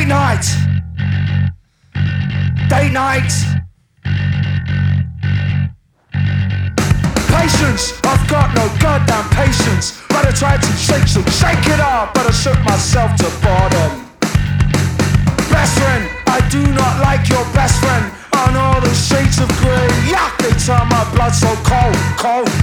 Date night. Date night. Patience, I've got no goddamn patience. But I tried to shake it up, but I shook myself to bottom. Best friend, I do not like your best friend. On all the shades of grey, yuck, they turn my blood so cold, cold.